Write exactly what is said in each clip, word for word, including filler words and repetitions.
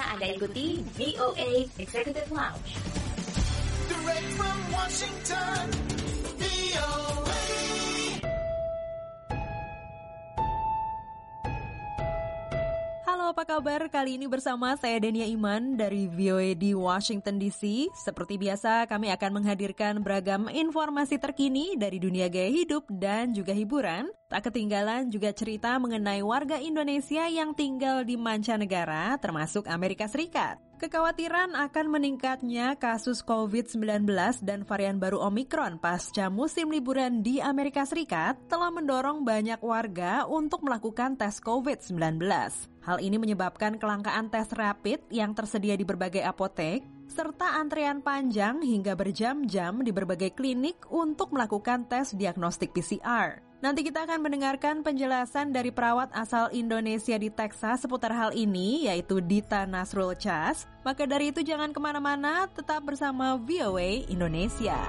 Anda ikuti V O A Executive Lounge. Direct from Washington, V O A. Halo, apa kabar? Kali ini bersama saya Dania Iman dari V O A di Washington D C. Seperti biasa, kami akan menghadirkan beragam informasi terkini dari dunia gaya hidup dan juga hiburan. Tak ketinggalan juga cerita mengenai warga Indonesia yang tinggal di mancanegara, termasuk Amerika Serikat. Kekhawatiran akan meningkatnya kasus covid sembilan belas dan varian baru Omikron pasca musim liburan di Amerika Serikat telah mendorong banyak warga untuk melakukan tes covid sembilan belas. Hal ini menyebabkan kelangkaan tes rapid yang tersedia di berbagai apotek, serta antrean panjang hingga berjam-jam di berbagai klinik untuk melakukan tes diagnostik P C R. Nanti kita akan mendengarkan penjelasan dari perawat asal Indonesia di Texas seputar hal ini, yaitu Dita Nasrul Chas. Maka dari itu jangan kemana-mana, tetap bersama V O A Indonesia.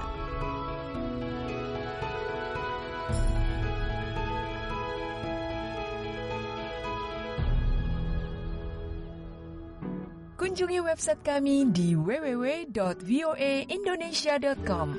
Kunjungi website kami di w w w dot v o a indonesia dot com.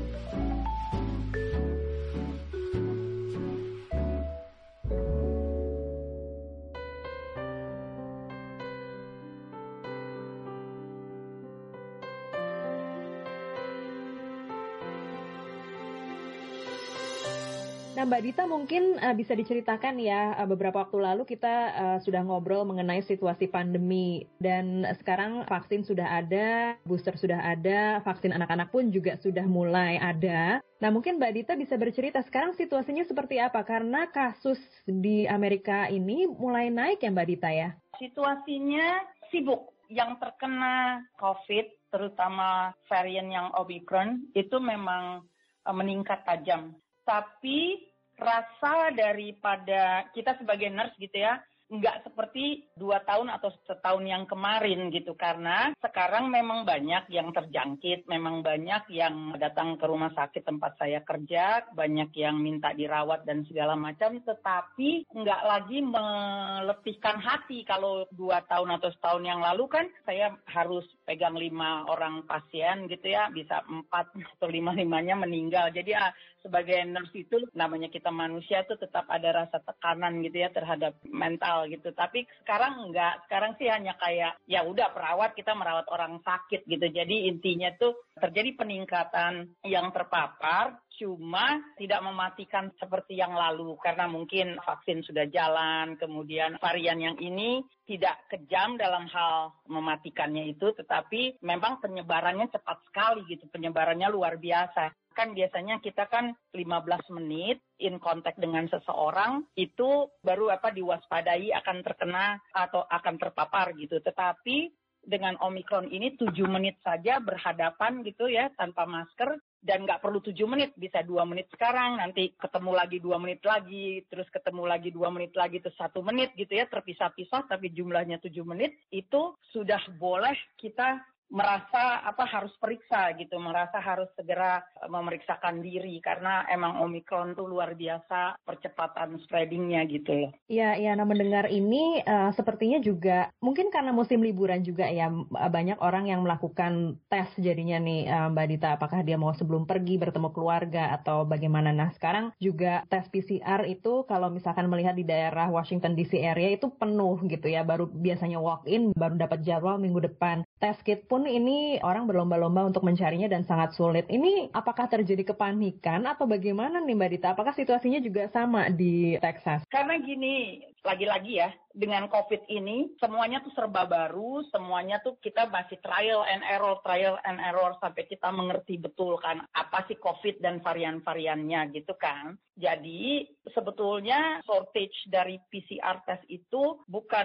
Nah, Mbak Dita, mungkin uh, bisa diceritakan ya, uh, beberapa waktu lalu kita uh, sudah ngobrol mengenai situasi pandemi dan sekarang vaksin sudah ada, booster sudah ada, vaksin anak-anak pun juga sudah mulai ada. Nah, mungkin Mbak Dita bisa bercerita sekarang situasinya seperti apa, karena kasus di Amerika ini mulai naik ya Mbak Dita ya? Situasinya sibuk. Yang terkena COVID, terutama varian yang Omicron, itu memang uh, meningkat tajam. Tapi rasa daripada kita sebagai nurse gitu ya, nggak seperti dua tahun atau setahun yang kemarin gitu. Karena sekarang memang banyak yang terjangkit, memang banyak yang datang ke rumah sakit tempat saya kerja, banyak yang minta dirawat dan segala macam. Tetapi nggak lagi meletihkan hati. Kalau dua tahun atau setahun yang lalu kan saya harus pegang lima orang pasien gitu ya, bisa empat atau lima-limanya meninggal. Jadi ah, sebagai nurse itu namanya kita manusia tuh tetap ada rasa tekanan gitu ya terhadap mental gitu. Tapi sekarang enggak, sekarang sih hanya kayak ya udah perawat, kita merawat orang sakit gitu. Jadi intinya tuh terjadi peningkatan yang terpapar, cuma tidak mematikan seperti yang lalu karena mungkin vaksin sudah jalan, kemudian varian yang ini tidak kejam dalam hal mematikannya itu, tetapi memang penyebarannya cepat sekali gitu, penyebarannya luar biasa. Kan biasanya kita kan lima belas menit in contact dengan seseorang itu baru apa diwaspadai akan terkena atau akan terpapar gitu. Tetapi dengan Omicron ini tujuh menit saja berhadapan gitu ya tanpa masker, dan nggak perlu tujuh menit, bisa dua menit sekarang, nanti ketemu lagi dua menit lagi, terus ketemu lagi dua menit lagi, terus satu menit gitu ya, terpisah-pisah tapi jumlahnya tujuh menit, itu sudah boleh kita merasa apa harus periksa gitu, merasa harus segera memeriksakan diri karena emang Omicron tuh luar biasa percepatan spreadingnya gitu loh. Iya, iya. Nah, mendengar ini uh, sepertinya juga mungkin karena musim liburan juga ya, banyak orang yang melakukan tes jadinya nih uh, Mbak Dita, apakah dia mau sebelum pergi bertemu keluarga atau bagaimana. Nah, sekarang juga tes P C R itu kalau misalkan melihat di daerah Washington D C area itu penuh gitu ya, baru biasanya walk-in, baru dapat jadwal minggu depan. Tes kit pun ini orang berlomba-lomba untuk mencarinya dan sangat sulit. Ini apakah terjadi kepanikan atau bagaimana nih Mbak Dita? Apakah situasinya juga sama di Texas? Karena gini, lagi-lagi ya, dengan COVID ini semuanya tuh serba baru, semuanya tuh kita masih trial and error, trial and error sampai kita mengerti betul kan apa sih COVID dan varian-variannya gitu kan. Jadi sebetulnya shortage dari P C R test itu bukan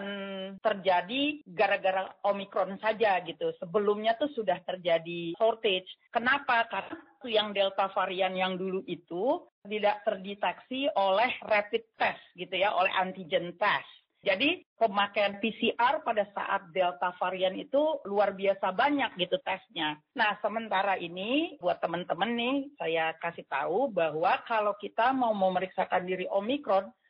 terjadi gara-gara Omicron saja gitu. Sebelumnya tuh sudah terjadi shortage. Kenapa? Karena yang Delta varian yang dulu itu tidak terdeteksi oleh rapid test gitu ya, oleh antigen test. Jadi pemakaian P C R pada saat Delta varian itu luar biasa banyak gitu tesnya. Nah, sementara ini buat teman-teman nih saya kasih tahu bahwa kalau kita mau memeriksakan diri Omicron,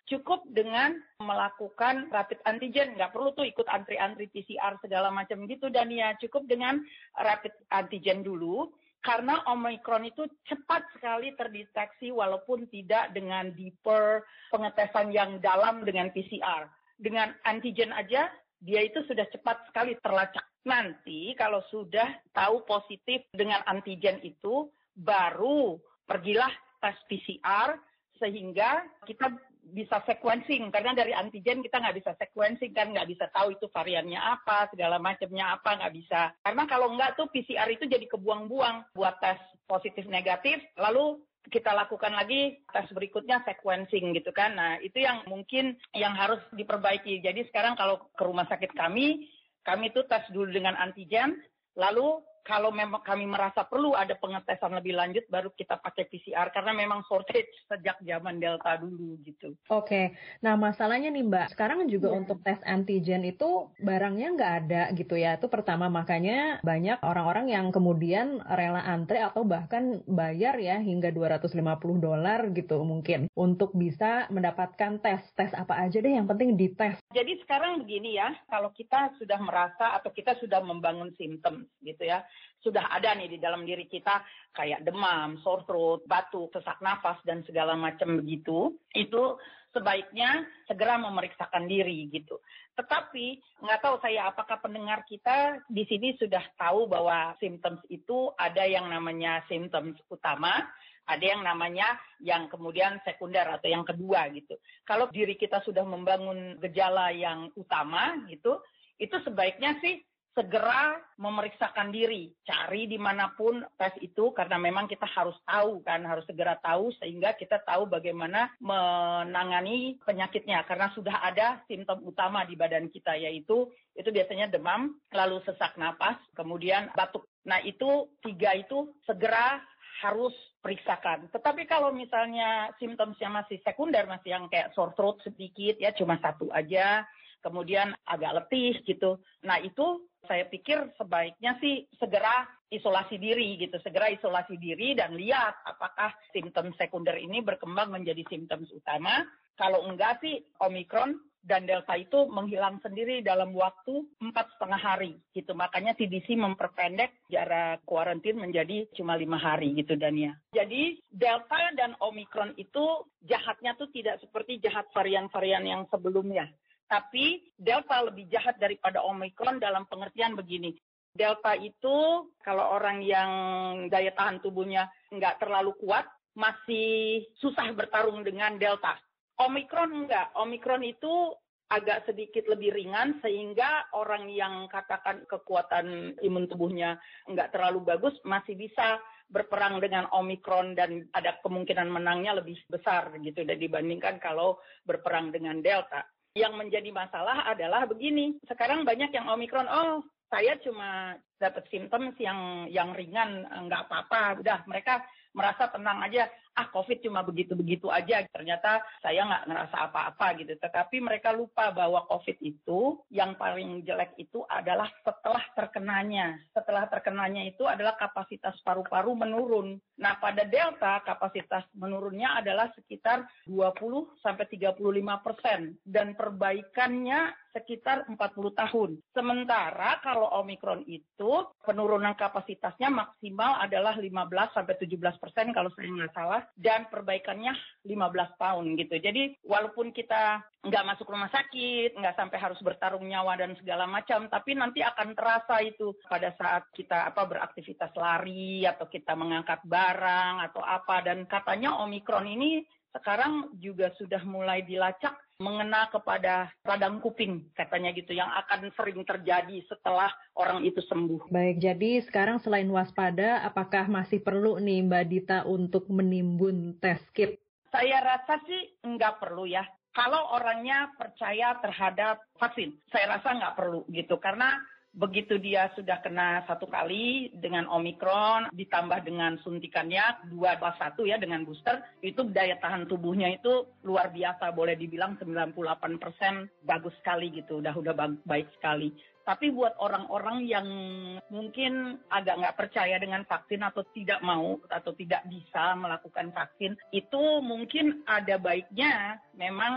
cukup dengan melakukan rapid antigen, nggak perlu tuh ikut antri-antri P C R segala macam gitu, dan ya cukup dengan rapid antigen dulu, karena Omicron itu cepat sekali terdeteksi walaupun tidak dengan deeper pengetesan yang dalam dengan P C R. Dengan antigen aja, dia itu sudah cepat sekali terlacak. Nanti kalau sudah tahu positif dengan antigen itu, baru pergilah tes P C R, sehingga kita bisa sequencing, karena dari antigen kita nggak bisa sequencing kan, nggak bisa tahu itu variannya apa, segala macamnya apa, nggak bisa. Karena kalau nggak tuh P C R itu jadi kebuang-buang buat tes positif negatif, lalu kita lakukan lagi tes berikutnya sequencing gitu kan. Nah itu yang mungkin yang harus diperbaiki. Jadi sekarang kalau ke rumah sakit kami, kami tuh tes dulu dengan antigen, lalu kalau memang kami merasa perlu ada pengetesan lebih lanjut, baru kita pakai P C R, karena memang shortage sejak zaman Delta dulu gitu. Oke, nah masalahnya nih Mbak, sekarang juga Ya. untuk tes antigen itu barangnya nggak ada gitu ya. Itu pertama, makanya banyak orang-orang yang kemudian rela antre atau bahkan bayar ya hingga dua ratus lima puluh dolar gitu mungkin untuk bisa mendapatkan tes. Tes apa aja deh, yang penting dites. Jadi sekarang begini ya, kalau kita sudah merasa atau kita sudah membangun simptom gitu ya, sudah ada nih di dalam diri kita kayak demam, sore throat, batuk, sesak nafas, dan segala macam begitu, itu sebaiknya segera memeriksakan diri gitu. Tetapi nggak tahu saya apakah pendengar kita di sini sudah tahu bahwa symptoms itu ada yang namanya symptoms utama, ada yang namanya yang kemudian sekunder atau yang kedua gitu. Kalau diri kita sudah membangun gejala yang utama gitu, itu sebaiknya sih segera memeriksakan diri, cari dimanapun tes itu, karena memang kita harus tahu kan, harus segera tahu sehingga kita tahu bagaimana menangani penyakitnya, karena sudah ada simptom utama di badan kita, yaitu itu biasanya demam, lalu sesak napas, kemudian batuk. Nah itu tiga itu segera harus periksakan. Tetapi kalau misalnya simptomnya masih sekunder, masih yang kayak sore throat sedikit ya, cuma satu aja, kemudian agak letih gitu. Nah itu saya pikir sebaiknya sih segera isolasi diri gitu, segera isolasi diri dan lihat apakah simptom sekunder ini berkembang menjadi simptom utama. Kalau enggak sih Omicron dan Delta itu menghilang sendiri dalam waktu empat setengah hari gitu. Makanya C D C memperpendek jarak kuarantin menjadi cuma lima hari gitu Dania. Jadi Delta dan Omicron itu jahatnya tuh tidak seperti jahat varian-varian yang sebelumnya. Tapi Delta lebih jahat daripada Omicron dalam pengertian begini. Delta itu kalau orang yang daya tahan tubuhnya nggak terlalu kuat, masih susah bertarung dengan Delta. Omicron enggak. Omicron itu agak sedikit lebih ringan sehingga orang yang katakan kekuatan imun tubuhnya enggak terlalu bagus masih bisa berperang dengan Omicron dan ada kemungkinan menangnya lebih besar gitu dibandingkan kalau berperang dengan Delta. Yang menjadi masalah adalah begini, sekarang banyak yang Omicron, oh saya cuma dapat simptom yang yang ringan, nggak apa-apa, udah mereka merasa tenang aja, ah COVID cuma begitu-begitu aja, ternyata saya nggak ngerasa apa-apa gitu. Tetapi mereka lupa bahwa COVID itu yang paling jelek itu adalah setelah terkenanya. Setelah terkenanya itu adalah kapasitas paru-paru menurun. Nah pada Delta kapasitas menurunnya adalah sekitar dua puluh sampai tiga puluh lima persen dan perbaikannya sekitar empat puluh tahun. Sementara kalau Omicron itu penurunan kapasitasnya maksimal adalah lima belas sampai tujuh belas persen kalau saya nggak salah, dan perbaikannya lima belas tahun gitu. Jadi walaupun kita nggak masuk rumah sakit, nggak sampai harus bertarung nyawa dan segala macam, tapi nanti akan terasa itu pada saat kita apa beraktivitas lari atau kita mengangkat barang atau apa. Dan katanya Omicron ini sekarang juga sudah mulai dilacak mengena kepada radang kuping, katanya gitu, yang akan sering terjadi setelah orang itu sembuh. Baik, jadi sekarang selain waspada, apakah masih perlu nih Mbak Dita untuk menimbun tes kit? Saya rasa sih nggak perlu ya. Kalau orangnya percaya terhadap vaksin, saya rasa nggak perlu gitu, karena begitu dia sudah kena satu kali dengan Omicron, ditambah dengan suntikannya dua plus satu ya dengan booster, itu daya tahan tubuhnya itu luar biasa, boleh dibilang sembilan puluh delapan persen bagus sekali gitu, udah udah baik sekali. Tapi buat orang-orang yang mungkin agak nggak percaya dengan vaksin atau tidak mau atau tidak bisa melakukan vaksin, itu mungkin ada baiknya memang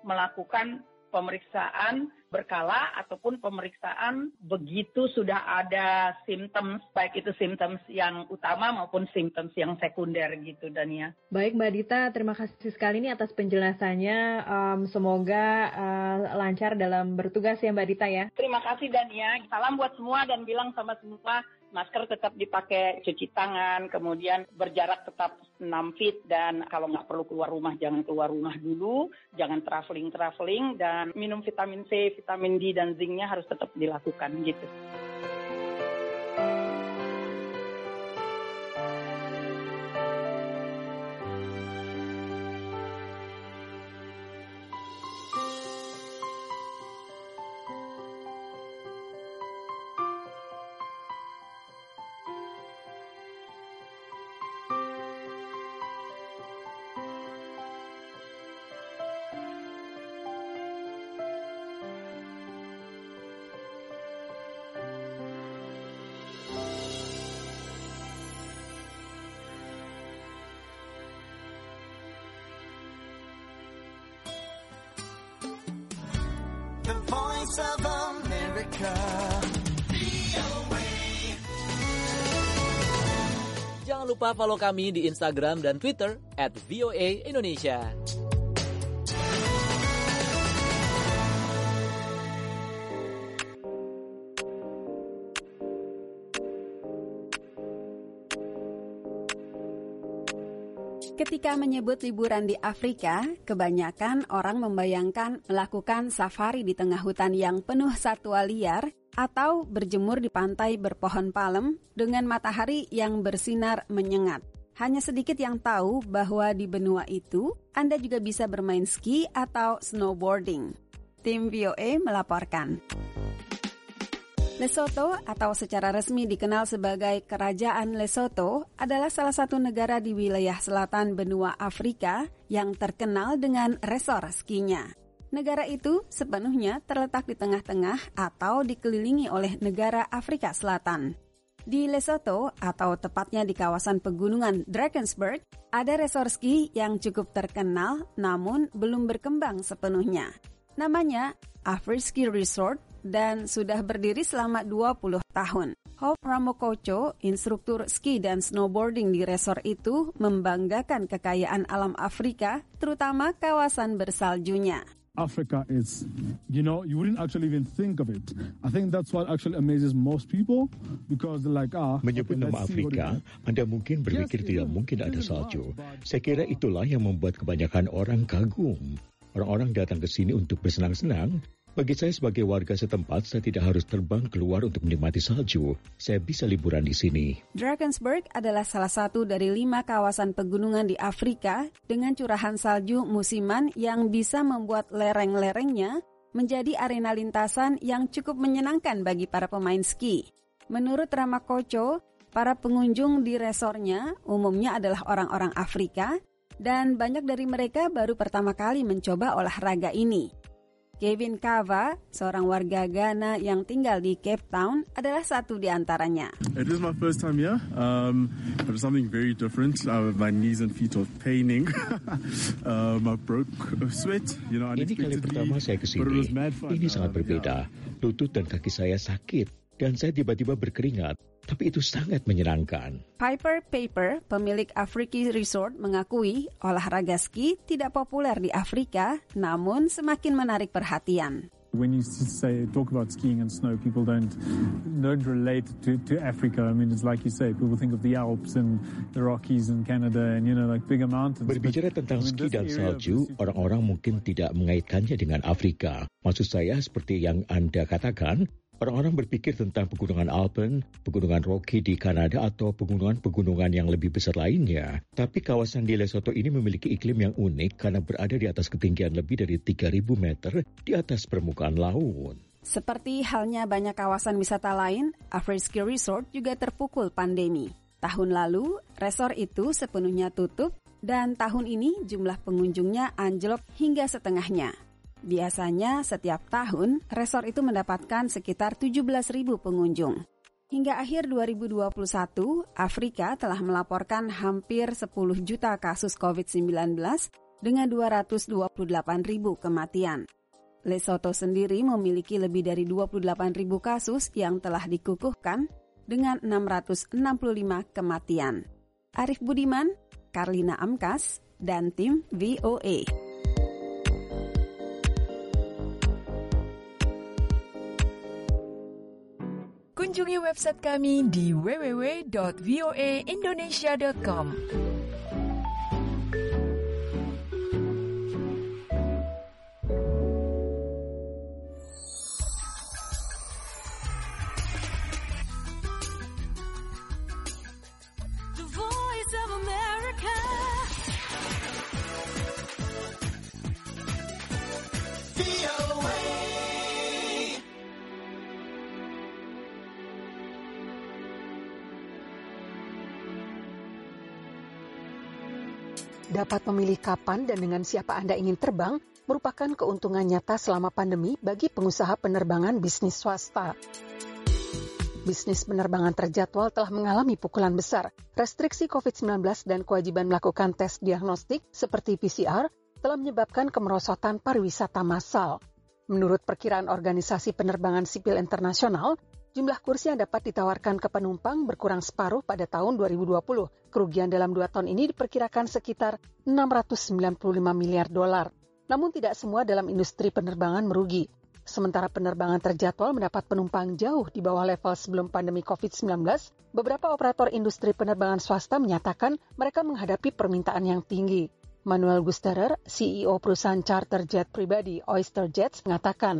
melakukan pemeriksaan berkala ataupun pemeriksaan begitu sudah ada simptoms, baik itu simptoms yang utama maupun simptoms yang sekunder gitu, Dania. Baik Mbak Dita, terima kasih sekali nih atas penjelasannya. Um, semoga uh, lancar dalam bertugas ya Mbak Dita ya. Terima kasih Dania. Salam buat semua dan bilang sama semua, masker tetap dipakai, cuci tangan, kemudian berjarak tetap enam feet, dan kalau nggak perlu keluar rumah jangan keluar rumah dulu, jangan traveling-traveling, dan minum vitamin C, vitamin D, dan zincnya harus tetap dilakukan gitu. The Voice of America. Jangan lupa follow kami di Instagram dan Twitter at V O A Indonesia. Ketika menyebut liburan di Afrika, kebanyakan orang membayangkan melakukan safari di tengah hutan yang penuh satwa liar atau berjemur di pantai berpohon palem dengan matahari yang bersinar menyengat. Hanya sedikit yang tahu bahwa di benua itu, Anda juga bisa bermain ski atau snowboarding. Tim V O A melaporkan. Lesotho atau secara resmi dikenal sebagai Kerajaan Lesotho adalah salah satu negara di wilayah selatan benua Afrika yang terkenal dengan resor skinya. Negara itu sepenuhnya terletak di tengah-tengah atau dikelilingi oleh negara Afrika Selatan. Di Lesotho atau tepatnya di kawasan pegunungan Drakensberg, ada resor ski yang cukup terkenal namun belum berkembang sepenuhnya. Namanya Afri-Ski Resort dan sudah berdiri selama dua puluh tahun. Hope Ramokocho, instruktur ski dan snowboarding di resort itu, membanggakan kekayaan alam Afrika, terutama kawasan bersaljunya. Africa is, you know, you wouldn't actually even think of it. I think that's what actually amazes most people because they're like, ah. Menyebut okay, nama Afrika, Anda mungkin berpikir yes, tidak mungkin ada salju. Saya kira itulah yang membuat kebanyakan orang kagum. Orang-orang datang ke sini untuk bersenang-senang. Bagi saya sebagai warga setempat, saya tidak harus terbang keluar untuk menikmati salju. Saya bisa liburan di sini. Drakensberg adalah salah satu dari lima kawasan pegunungan di Afrika dengan curahan salju musiman yang bisa membuat lereng-lerengnya menjadi arena lintasan yang cukup menyenangkan bagi para pemain ski. Menurut Ramakocho, para pengunjung di resornya umumnya adalah orang-orang Afrika dan banyak dari mereka baru pertama kali mencoba olahraga ini. Kevin Kava, seorang warga Ghana yang tinggal di Cape Town, adalah satu di antaranya. It is my first time here. Um, it was something very different. Uh, my knees and feet were paining. um, I broke a sweat. You know, Ini kali pertama saya ke sini. Ini sangat berbeda. Lutut dan kaki saya sakit dan saya tiba-tiba berkeringat. Tapi itu sangat menyenangkan. Piper Paper, pemilik Afri-Ski Resort, mengakui olahraga ski tidak populer di Afrika, namun semakin menarik perhatian. When you say talk about skiing and snow, people don't don't relate to, to Africa. I mean, it's like you say, people think of the Alps and the Rockies in Canada and you know like bigger mountains. Berbicara tentang ski dan salju, orang-orang mungkin tidak mengaitkannya dengan Afrika. Maksud saya seperti yang Anda katakan. Orang-orang berpikir tentang pegunungan Alpen, pegunungan Rocky di Kanada atau pegunungan-pegunungan yang lebih besar lainnya. Tapi kawasan di Lesotho ini memiliki iklim yang unik karena berada di atas ketinggian lebih dari tiga ribu meter di atas permukaan laut. Seperti halnya banyak kawasan wisata lain, Afri-Ski Resort juga terpukul pandemi. Tahun lalu, resort itu sepenuhnya tutup dan tahun ini jumlah pengunjungnya anjlok hingga setengahnya. Biasanya setiap tahun, resort itu mendapatkan sekitar tujuh belas ribu pengunjung. Hingga akhir dua ribu dua puluh satu, Afrika telah melaporkan hampir sepuluh juta kasus covid sembilan belas dengan dua ratus dua puluh delapan ribu kematian. Lesotho sendiri memiliki lebih dari dua puluh delapan ribu kasus yang telah dikukuhkan dengan enam ratus enam puluh lima kematian. Arif Budiman, Karlina Amkas, dan tim V O A. Kunjungi website kami di w w w dot v o a indonesia dot com. The Voice of America. V O A. Dapat memilih kapan dan dengan siapa Anda ingin terbang merupakan keuntungan nyata selama pandemi bagi pengusaha penerbangan bisnis swasta. Bisnis penerbangan terjadwal telah mengalami pukulan besar. Restriksi covid sembilan belas dan kewajiban melakukan tes diagnostik seperti P C R telah menyebabkan kemerosotan pariwisata massal. Menurut perkiraan Organisasi Penerbangan Sipil Internasional, jumlah kursi yang dapat ditawarkan ke penumpang berkurang separuh pada tahun dua ribu dua puluh. Kerugian dalam dua tahun ini diperkirakan sekitar enam ratus sembilan puluh lima miliar dolar. Namun tidak semua dalam industri penerbangan merugi. Sementara penerbangan terjadwal mendapat penumpang jauh di bawah level sebelum pandemi covid sembilan belas, beberapa operator industri penerbangan swasta menyatakan mereka menghadapi permintaan yang tinggi. Manuel Gusterer, C E O perusahaan charter jet pribadi Oyster Jets, mengatakan,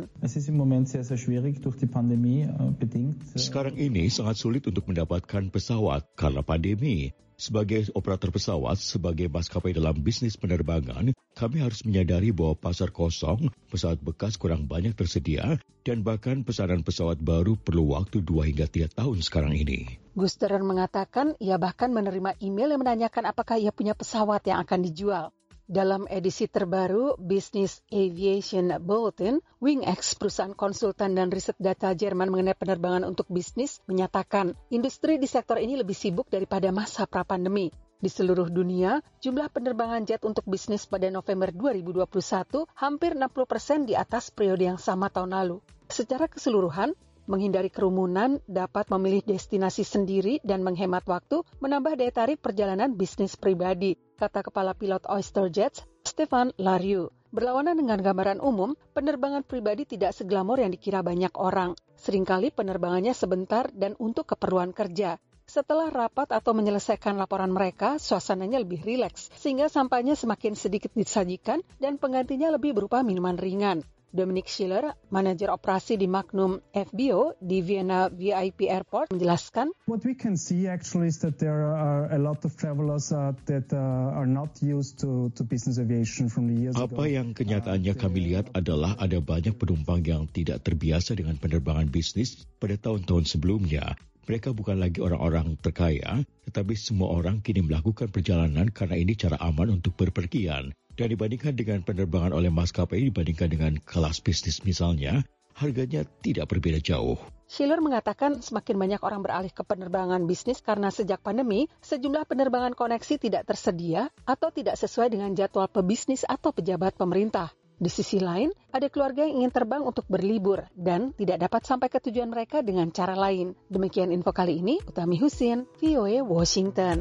sekarang ini sangat sulit untuk mendapatkan pesawat karena pandemi. Sebagai operator pesawat, sebagai maskapai dalam bisnis penerbangan, kami harus menyadari bahwa pasar kosong, pesawat bekas kurang banyak tersedia, dan bahkan pesanan pesawat baru perlu waktu dua hingga tiga tahun sekarang ini. Gusterer mengatakan ia bahkan menerima email yang menanyakan apakah ia punya pesawat yang akan dijual. Dalam edisi terbaru Business Aviation Bulletin, WingX, perusahaan konsultan dan riset data Jerman mengenai penerbangan untuk bisnis, menyatakan industri di sektor ini lebih sibuk daripada masa pra-pandemi. Di seluruh dunia, jumlah penerbangan jet untuk bisnis pada November dua ribu dua puluh satu hampir enam puluh persen di atas periode yang sama tahun lalu. Secara keseluruhan, menghindari kerumunan, dapat memilih destinasi sendiri dan menghemat waktu, menambah daya tarik perjalanan bisnis pribadi, kata Kepala Pilot Oyster Jets, Stefan Lariu. Berlawanan dengan gambaran umum, penerbangan pribadi tidak seglamor yang dikira banyak orang. Seringkali penerbangannya sebentar dan untuk keperluan kerja. Setelah rapat atau menyelesaikan laporan mereka, suasananya lebih rileks, sehingga sampahnya semakin sedikit disajikan dan penggantinya lebih berupa minuman ringan. Dominic Schiller, manajer operasi di Magnum F B O di Vienna V I P Airport, menjelaskan, What we can see actually is that there are a lot of travelers uh, that uh, are not used to, to business aviation from the years ago. Apa yang kenyataannya kami lihat adalah ada banyak penumpang yang tidak terbiasa dengan penerbangan bisnis pada tahun-tahun sebelumnya. Mereka bukan lagi orang-orang terkaya, tetapi semua orang kini melakukan perjalanan karena ini cara aman untuk berpergian. Dan dibandingkan dengan penerbangan oleh maskapai dibandingkan dengan kelas bisnis misalnya, harganya tidak berbeda jauh. Schiller mengatakan semakin banyak orang beralih ke penerbangan bisnis karena sejak pandemi, sejumlah penerbangan koneksi tidak tersedia atau tidak sesuai dengan jadwal pebisnis atau pejabat pemerintah. Di sisi lain, ada keluarga yang ingin terbang untuk berlibur dan tidak dapat sampai ke tujuan mereka dengan cara lain. Demikian info kali ini, Utami Husin, V O A Washington.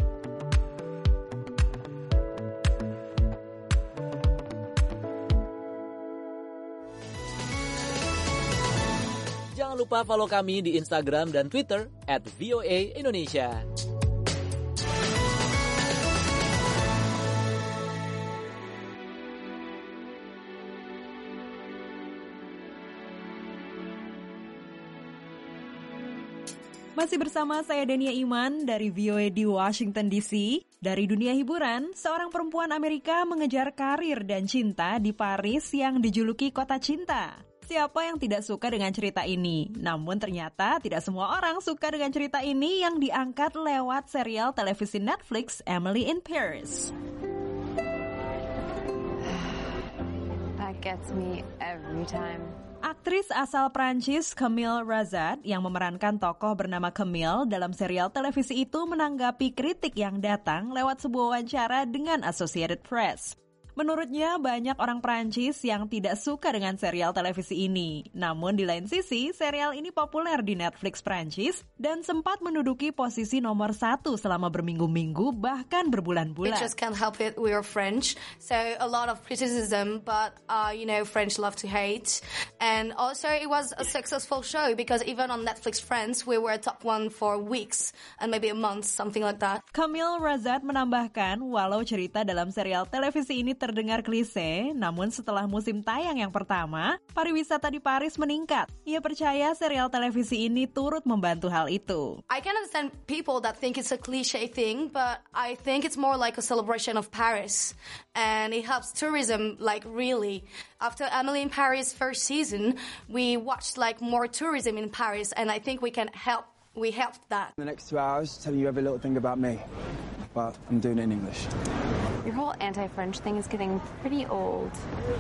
Jangan lupa follow kami di Instagram dan Twitter at V O A Indonesia. Masih bersama saya Denia Iman dari V O A di Washington D C. Dari dunia hiburan, seorang perempuan Amerika mengejar karir dan cinta di Paris yang dijuluki kota cinta. Siapa yang tidak suka dengan cerita ini? Namun ternyata tidak semua orang suka dengan cerita ini yang diangkat lewat serial televisi Netflix Emily in Paris. That gets me every time. Aktris asal Prancis Camille Razat yang memerankan tokoh bernama Camille dalam serial televisi itu menanggapi kritik yang datang lewat sebuah wawancara dengan Associated Press. Menurutnya, banyak orang Prancis yang tidak suka dengan serial televisi ini. Namun di lain sisi, serial ini populer di Netflix Prancis dan sempat menduduki posisi nomor satu selama berminggu-minggu, bahkan berbulan-bulan. We just can't help it. We are French, so a lot of criticism, but uh, you know, French love to hate. And also, it was a successful show because even on Netflix France, we were top one for weeks and maybe a month, something like that. Kamil Razat menambahkan, walau cerita dalam serial televisi ini terdengar klise, namun setelah musim tayang yang pertama, pariwisata di Paris meningkat. Ia percaya serial televisi ini turut membantu hal itu. I can understand people that think it's a cliche thing, but I think it's more like a celebration of Paris. And it helps tourism, like really. After Emily in Paris first season, we watched like more tourism in Paris, and I think we can help. We helped that. The next two hours, telling you every little thing about me, but I'm doing it in English. Your whole anti-French thing is getting pretty old.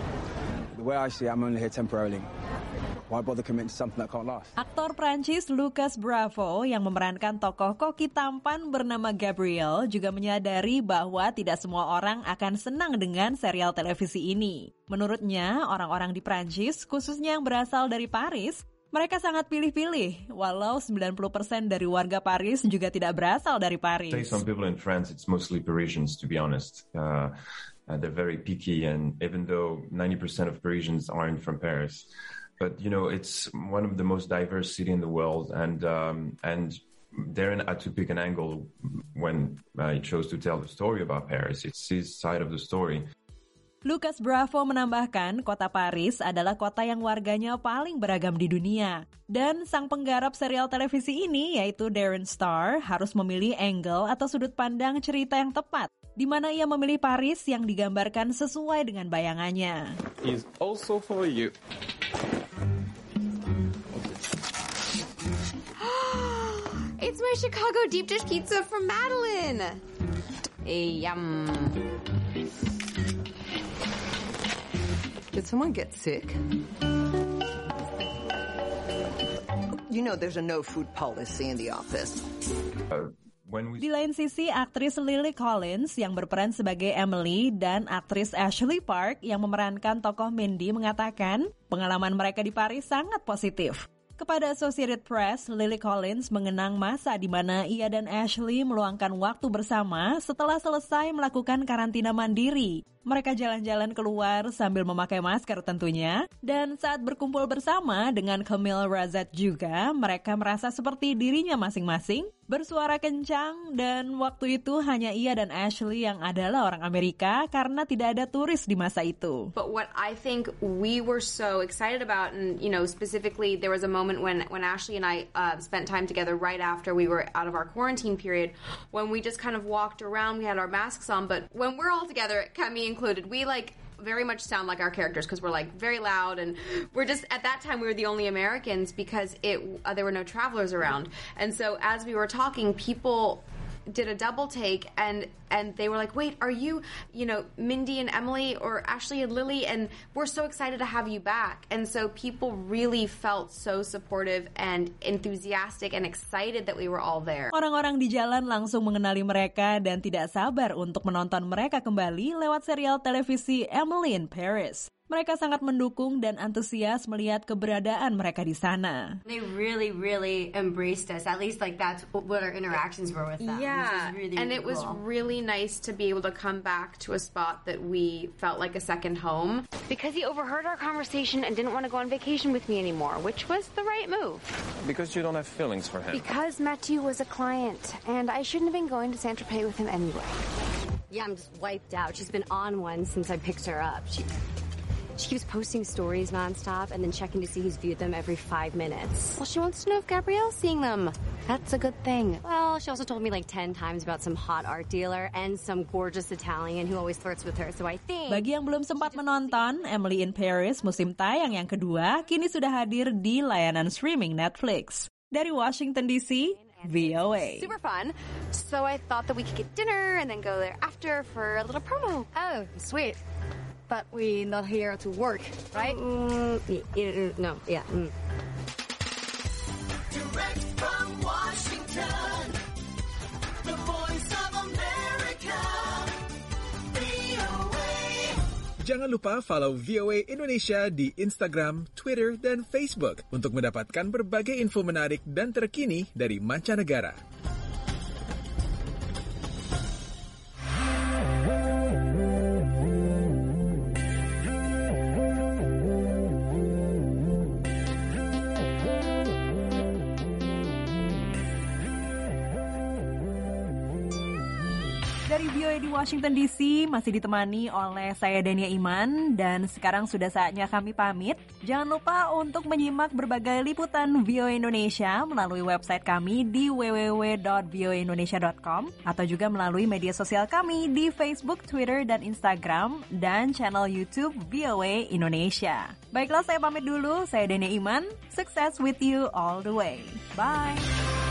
The way I see it, I'm only here temporarily. Why bother committing to something that can't last? Aktor Prancis Lucas Bravo yang memerankan tokoh koki tampan bernama Gabriel juga menyadari bahwa tidak semua orang akan senang dengan serial televisi ini. Menurutnya, orang-orang di Prancis, khususnya yang berasal dari Paris, mereka sangat pilih-pilih, walau sembilan puluh persen dari warga Paris juga tidak berasal dari Paris. Say some people in France, it's mostly Parisians, to be honest. Uh, uh, they're very picky, and even though ninety percent of Parisians aren't from Paris, but you know, it's one of the most diverse city in the world, and um, and Darren had to pick an angle when uh, he chose to tell the story about Paris. It's his side of the story. Lucas Bravo menambahkan, kota Paris adalah kota yang warganya paling beragam di dunia. Dan sang penggarap serial televisi ini, yaitu Darren Star, harus memilih angle atau sudut pandang cerita yang tepat, di mana ia memilih Paris yang digambarkan sesuai dengan bayangannya. Is also for you. It's my Chicago deep dish pizza from Madeline. Yum. Did someone get sick? You know there's a no food policy in the office. Uh, when we... Di lain sisi, aktris Lily Collins yang berperan sebagai Emily dan aktris Ashley Park yang memerankan tokoh Mindy mengatakan pengalaman mereka di Paris sangat positif. Kepada Associated Press, Lily Collins mengenang masa di mana ia dan Ashley meluangkan waktu bersama setelah selesai melakukan karantina mandiri. Mereka jalan-jalan keluar sambil memakai masker tentunya, dan saat berkumpul bersama dengan Kamil Razat juga, mereka merasa seperti dirinya masing-masing, bersuara kencang, dan waktu itu hanya ia dan Ashley yang adalah orang Amerika karena tidak ada turis di masa itu. But what I think we were so excited about, and you know, specifically there was a moment when, when Ashley and I uh, spent time together right after we were out of our quarantine period, when we just kind of walked around, we had our masks on, but when we're all together, Kemi included, we like very much sound like our characters because we're like very loud, and we're just at that time we were the only Americans because it uh, there were no travelers around, and so as we were talking, people did a double take and and they were like, wait, are you, you know, Mindy and Emily or Ashley and Lily, and we're so excited to have you back. And so people really felt so supportive and enthusiastic and excited that we were all there. Orang-orang di jalan langsung mengenali mereka dan tidak sabar untuk menonton mereka kembali lewat serial televisi Emily in Paris. Mereka sangat mendukung dan antusias melihat keberadaan mereka di sana. They really, really embraced us. At least, like that's what our interactions were with them. Yeah, really, and really it was cool. really nice to be able to come back to a spot that we felt like a second home. Because he overheard our conversation and didn't want to go on vacation with me anymore, which was the right move. Because you don't have feelings for him. Because Mathieu was a client, and I shouldn't have been going to Saint-Tropez with him anyway. Yeah, I'm just wiped out. She's been on one since I picked her up. She... She keeps posting stories nonstop and then checking to see who's viewed them every five minutes. Well, she wants to know if Gabrielle's seeing them. That's a good thing. Well, she also told me like ten times about some hot art dealer and some gorgeous Italian who always flirts with her. So I think... Bagi yang belum sempat menonton, Emily in Paris musim tayang yang kedua kini sudah hadir di layanan streaming Netflix. Dari Washington D C, V O A. Super fun. So I thought that we could get dinner and then go there after for a little promo. Oh, sweet. But we're not here to work, right? Mm, no, yeah. Mm. Direct from Washington, the voice of America, V O A. Jangan lupa follow V O A Indonesia di Instagram, Twitter, dan Facebook untuk mendapatkan berbagai info menarik dan terkini dari mancanegara. Dari V O A di Washington D C masih ditemani oleh saya Dania Iman dan sekarang sudah saatnya kami pamit. Jangan lupa untuk menyimak berbagai liputan V O A Indonesia melalui website kami di w w w dot v o a indonesia dot com atau juga melalui media sosial kami di Facebook, Twitter, dan Instagram dan channel YouTube V O A Indonesia. Baiklah, saya pamit dulu. Saya Dania Iman. Success with you all the way. Bye.